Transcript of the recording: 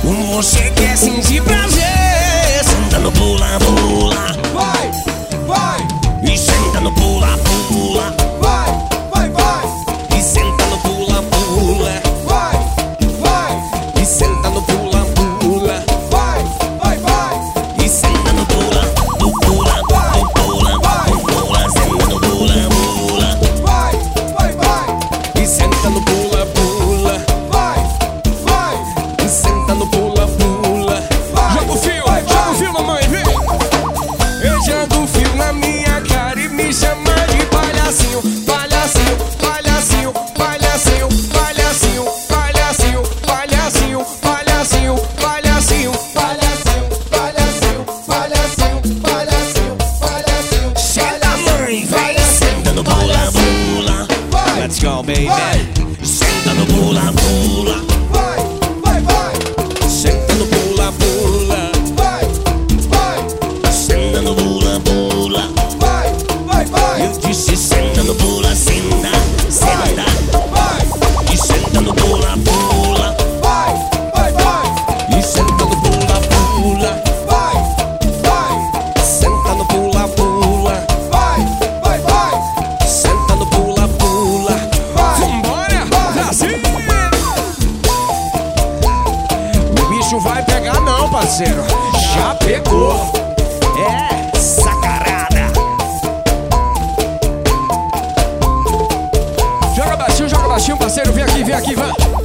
Você quer sentir prazer sentando pula, pula. Vai, vai. E sentando pula, pula. Vai, vai, vai. E sentando pula, pula. Vai, vai. E sentando pula, pula. Vai, vai, vai. E sentando pula, pula, pula, pula, sentando pula, pula. Vai, vai, vai. E sentando pula, pula. Vai, vai. E sentando pula, pula. Joga o fio, mamãe, vem. Eu jogo o fio na minha cara e me chama de palhacinho, palhacinho, palhacinho, palhacinho, palhacinho, palhacinho, palhacinho, palhacinho, palhacinho, Palhacinho, palhacinho, palhacinho, palhacinho, palhacinho. Chega, mãe, vai sentando pula, pula. Vai, Let's go, baby. vai. Sentando pula, pula. Vai, vai, vai. Sentando pula, pula. Vai, vai. Sentando pula, pula. Vai, vai, vai. Eu disse sentando pula, senta, senta. Vai, E sentando pula, pula. vai, vai, vai. E sentando pula, pula. Vai, vai. Sentando pula, pula. Vai, vai, vai. Sentando pula, pula. Vai. Vambora, Vai. Brasil! O bicho vai pegar não, parceiro. Já pegou. É, sacarada. Joga baixinho, parceiro. Vem aqui, vai.